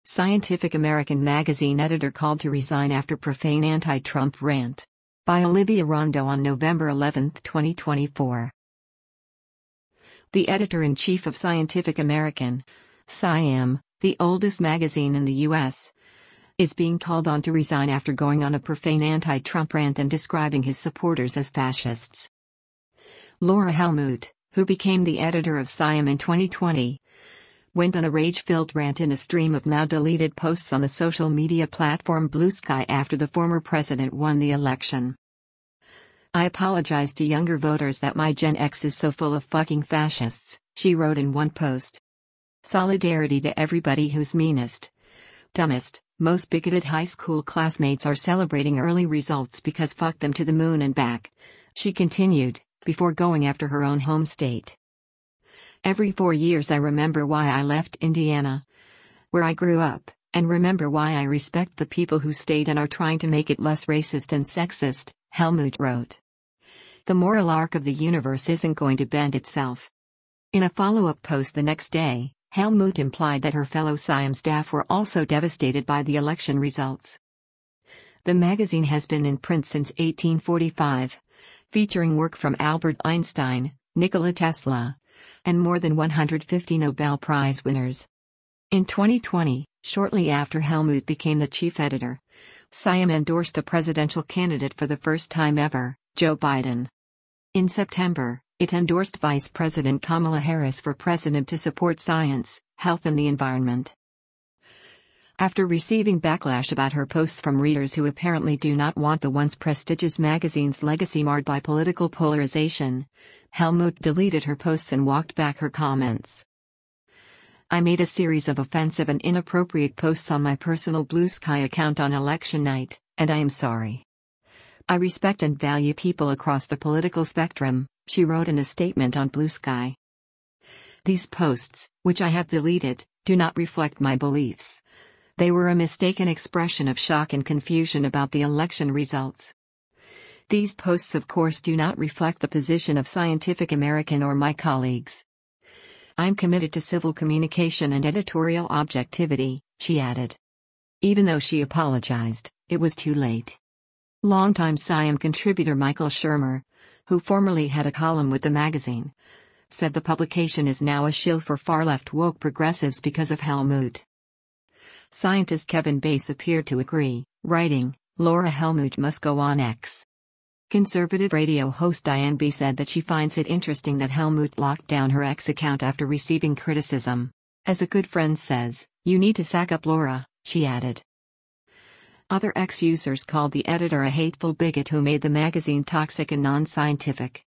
Scientific American magazine editor called to resign after profane anti-Trump rant. By Olivia Rondo on November 11, 2024. The editor-in-chief of Scientific American, SciAm, the oldest magazine in the U.S., is being called on to resign after going on a profane anti-Trump rant and describing his supporters as fascists. Laura Helmuth, who became the editor of SciAm in 2020, went on a rage-filled rant in a stream of now-deleted posts on the social media platform Blue Sky after the former president won the election. "I apologize to younger voters that my Gen X is so full of fucking fascists," she wrote in one post. "Solidarity to everybody whose meanest, dumbest, most bigoted high school classmates are celebrating early results because fuck them to the moon and back," she continued, before going after her own home state. "Every 4 years I remember why I left Indiana, where I grew up, and remember why I respect the people who stayed and are trying to make it less racist and sexist," Helmuth wrote. "The moral arc of the universe isn't going to bend itself." In a follow-up post the next day, Helmuth implied that her fellow SciAm staff were also devastated by the election results. The magazine has been in print since 1845, featuring work from Albert Einstein, Nikola Tesla, and more than 150 Nobel Prize winners. In 2020, shortly after Helmuth became the chief editor, SciAm endorsed a presidential candidate for the first time ever, Joe Biden. In September, it endorsed Vice President Kamala Harris for president to support science, health and the environment. After receiving backlash about her posts from readers who apparently do not want the once prestigious magazine's legacy marred by political polarization, Helmuth deleted her posts and walked back her comments. "I made a series of offensive and inappropriate posts on my personal Blue Sky account on election night, and I am sorry. I respect and value people across the political spectrum," she wrote in a statement on Blue Sky. "These posts, which I have deleted, do not reflect my beliefs. They were a mistaken expression of shock and confusion about the election results. These posts of course do not reflect the position of Scientific American or my colleagues. I'm committed to civil communication and editorial objectivity," she added. Even though she apologized, it was too late. Longtime SciAm contributor Michael Shermer, who formerly had a column with the magazine, said the publication is now a shill for far-left woke progressives because of Helmuth. Scientist Kevin Bass appeared to agree, writing, "Laura Helmuth must go on X." Conservative radio host Diane B. said that she finds it interesting that Helmuth locked down her X account after receiving criticism. "As a good friend says, you need to sack up Laura," she added. Other X users called the editor a hateful bigot who made the magazine toxic and non-scientific.